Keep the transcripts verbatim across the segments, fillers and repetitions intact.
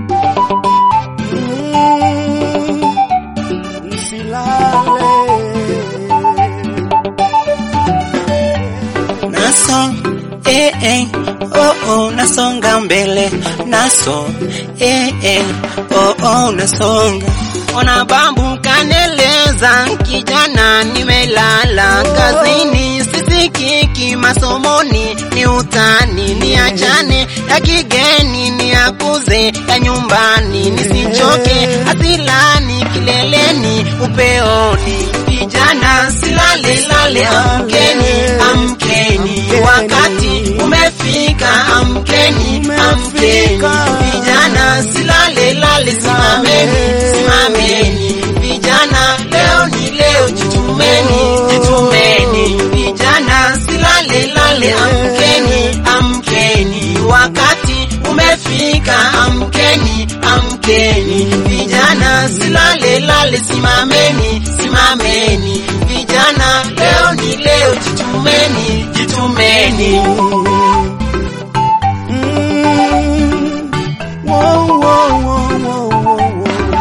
Eh eh, oh oh, nasonga mbele, naso, eh eh, oh oh, nasonga. Ona babu kaneleza, kijana nimelala, kazini sisikiki, masomoni ni utani, niachane ya kigeni, niakuze ya nyumbani, nisichoke asilani, kileleni, upeoni. Kijana silale lale, amkeni, amkeni, wakati umefika, amkeni, amkeni. Vijana silale lale, simameni, simameni. Vijana leo ni leo, jitumeni, jitumeni. Vijana silale lale, amkeni, amkeni, wakati umefika, amkeni, amkeni. Vijana silale lale, simameni, simameni. Vijana leo ni leo, jitumeni, jitumeni. Mm. Wow, wow, wow, wow, wow.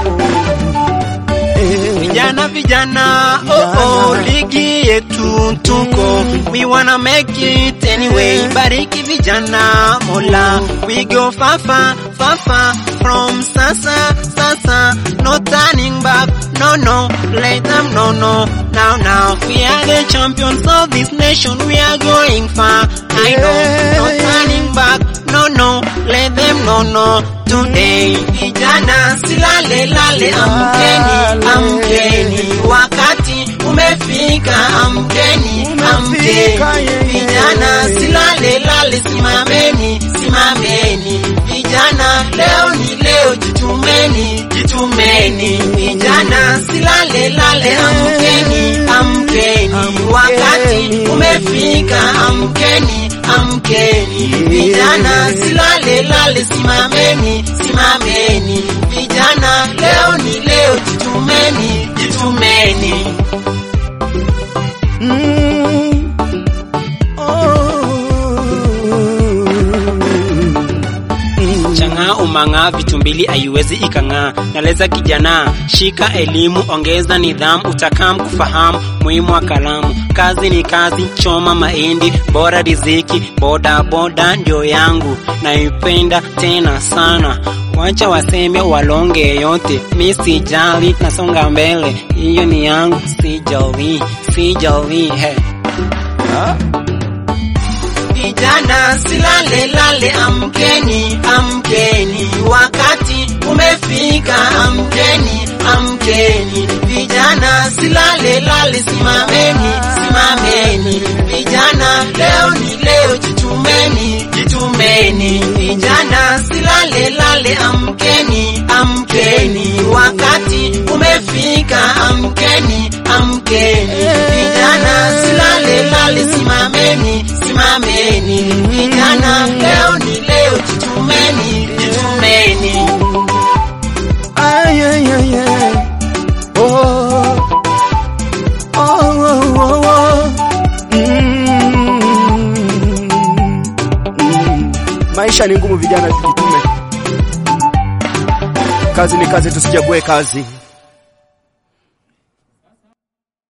Eh. Vijana vijana, oh oh, ligi yetu tuko, we wanna make it anyway. Bariki vijana, Mola, we go far far, far far from sasa, sasa. No turning back, no no, let them no no. Now now, we are the champions of this nation, we are going far. I know, no turning back, no no, let them no no. Today, vijana silale lale, amkeni, amkeni, wakati umefika, amkeni, amkeni. Vijana silale lale, simameni, simameni. Vijana leo ni leo, jitumeni, jitumeni. Vijana silale lale, amkeni, amkeni, wakati umefika, amkeni, amkeni. Vijana silale lale, simameni, simameni. Vijana leo ni leo, jitumeni, jitumeni. Mm. Changa umanga vitumbili ayuwezi ikanga. Naleza kijana, shika elimu, ongeza nidhamu, utakam kufahamu muhimu wa kalamu. Kazi ni kazi, choma mahindi, bora riziki, boda boda ndio yangu, naipenda tena sana. Wacha waseme walonge yote, mi sijali, nasonga mbele, hiyo ni yangu, sijali, sijali, he. Ha? Vijana silale lale, amkeni, amkeni, wakati umefika, amkeni, amkeni. Vijana silale lale, simameni, simameni. Vijana leo ni leo, jitumeni, jitumeni. Vijana silale lale, amkeni, amkeni, wakati umefika, amkeni, amkeni. Vijana silale lale, simameni, simameni. Vijana leo ni leo, jitumeni, jitumeni. Ay, ay, ay, ay. Oh, oh, oh, oh, oh. Mm. Mm. Maisha ni ngumu, vijana tujitume. Kazi ni kazi, tusichague kazi.